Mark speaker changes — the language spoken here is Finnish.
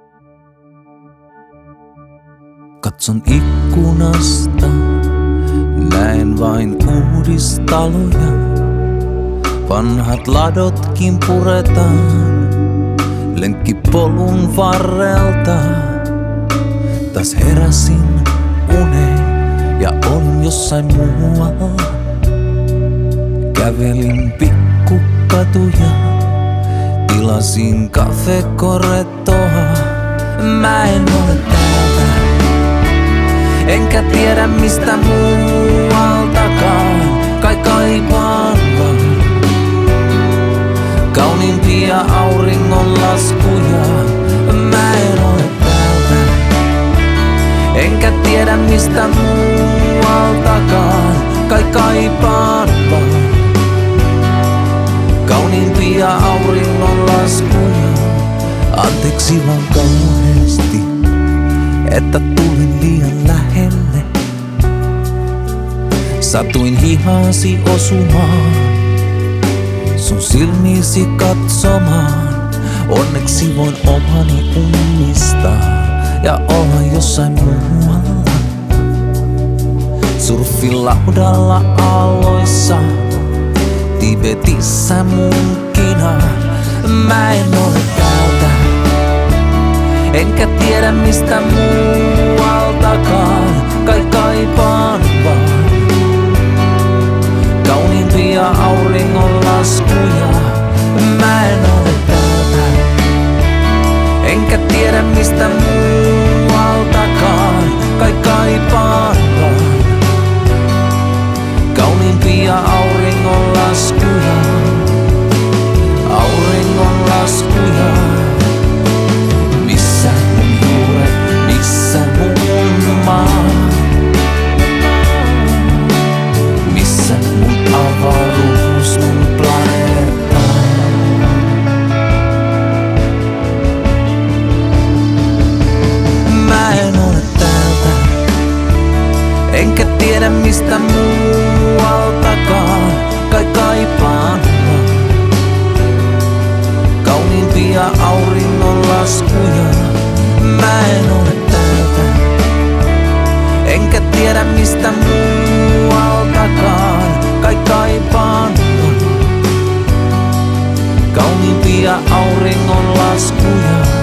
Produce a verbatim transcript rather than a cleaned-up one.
Speaker 1: Katson ikkunasta, näen vain uudistaloja. Vanhat ladotkin puretaan lenkkipolun varrelta. Taas heräsin uneen ja olin jossain muualla. Kävelin pikkukatuja, tilasin cafe correttoa. Mä en ole täältä, enkä tiedä mistä muualtakaan. Kai kaipaan vaan kauniimpia auringonlaskuja. Mä en ole täältä, enkä tiedä mistä muualtakaan. Kai kaipaan vaan kauniimpia auringonlaskuja. Anteeksi vaan kauheesti, että tulin liian lähelle. Satuin hihasi osumaan, sun silmiisi katsomaan. Onneksi voin omani ummistaa ja olla jossain muualla. Surfilaudalla aalloissa, Tibetissä munkkina. Mä en ole täältä, enkä tiedä mistä muualtakaan. Kai kaipaan vaan kauniimpia auringonlaskuja. Mä en ole täältä, enkä tiedä mistä muualtakaan. Kai kaipaan vaan kauniimpia auringonlaskuja. Auringonlaskuja. Missä mun juuret, missä mun maa? Missä mun avaruus, mun planeetta? Mä en ole täältä, enkä tiedä mistä muualtakaan. Kai kaipaan kauniimpia auringonlaskuja. Mä en ole täältä, enkä tiedä mistä muualtakaan. Kai kaipaan kauniimpia auringonlaskuja.